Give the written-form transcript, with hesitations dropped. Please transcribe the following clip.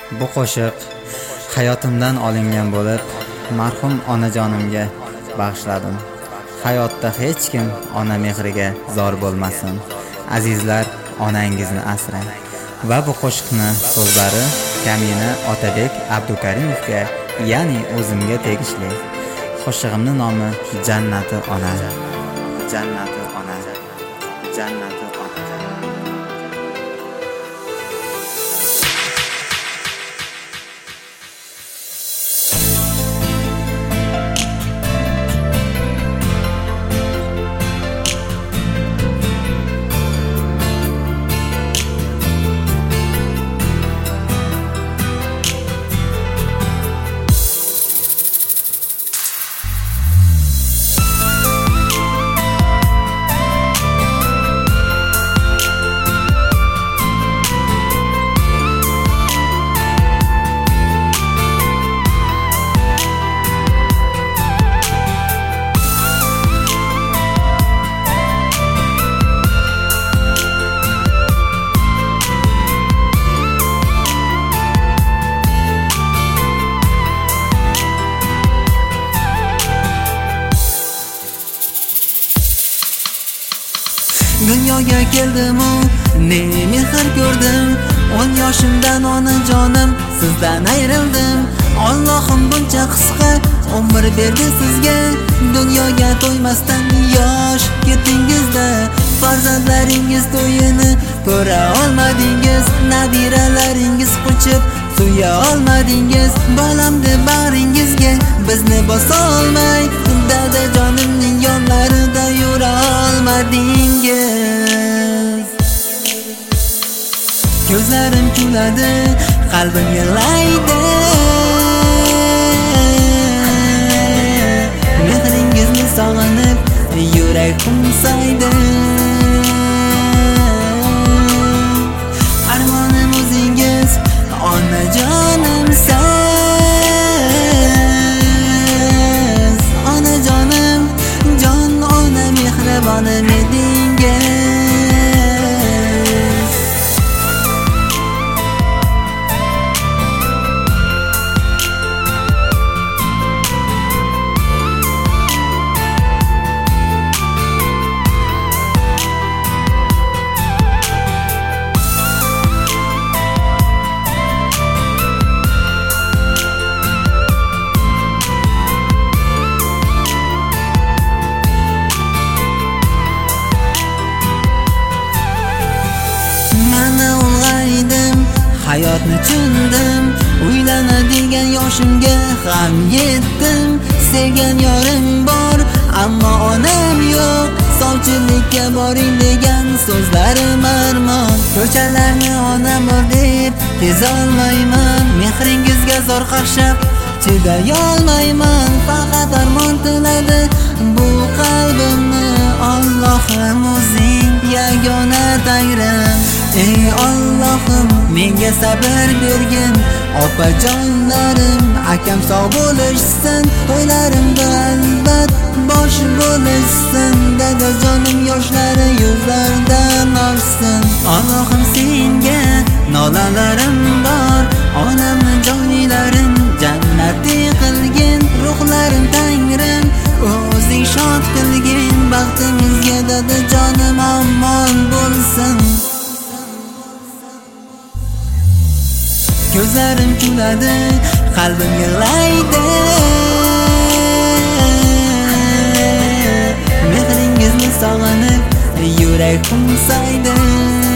Bu qo'shiq hayotimdan olingan bo'lib, marhum onajonimga bag'ishladim. Hayotda hech kim ona mehriga zor bo'lmasin. Azizlar, onangizni asrang. Va bu qo'shiqni so'zlari Kamina Otabek Abdukarimovga, ya'ni o'zimga tegishli. Qo'shig'imning nomi Jannati ona. Jannati ona. Jannati ona. Dunyoga keldim, ne mehr ko'rdim. 10 yoshimdan onajonim sizdan ayrildim. Allohim buncha qisqa umr berdi sizga. Dunyoga to'ymasdan yosh ketdingizda, farzandlaringiz to'yini ko'ra olmadingiz. Nabiralaringiz qochib suya olmadingiz. Bolam deb bag'ringizga bizni bosa olmay, dadajonimning yonlarida yura olmadingiz. Ko'zlarim kuladi, qalbim yig'laydi. Mehringizni sog'inib, yurak qumsaydi. Armonim o'zingiz, onajonimsiz. Onajonim, jon ona mehribonim edingiz. Hayotni tushundim, uylanadigan yoshimga ham yetdim. Sevgan yorim bor, ammo onam yo'q. Sovchilikka boring degan so'zlarim armon. Ko'chalarni onam bor deb kezolmayman. Mehringizga zor qarshab chiday olmayman. Faqat armon tiladi bu qalbimni. Allohim o'zing yagona tangrim. Ey Allohim, menga sabr bergin. Opajonlarim, akam sog' bo'lishsin. To'ylarimda albat bosh bo'lishsin. Dadajonim yoshlari yuzlaridan olsin. Allohim, senga nolalarim bor. Onamni joylarin jannati qilgin. Ruhlarim tangrim, o'zing shod qilgin. Baxtimizga dadajonim omon bo'lsin. Ko'zlarim kuladi, qalbim yig'laydi. Mehringizni sog'inib, yurak qumsaydi.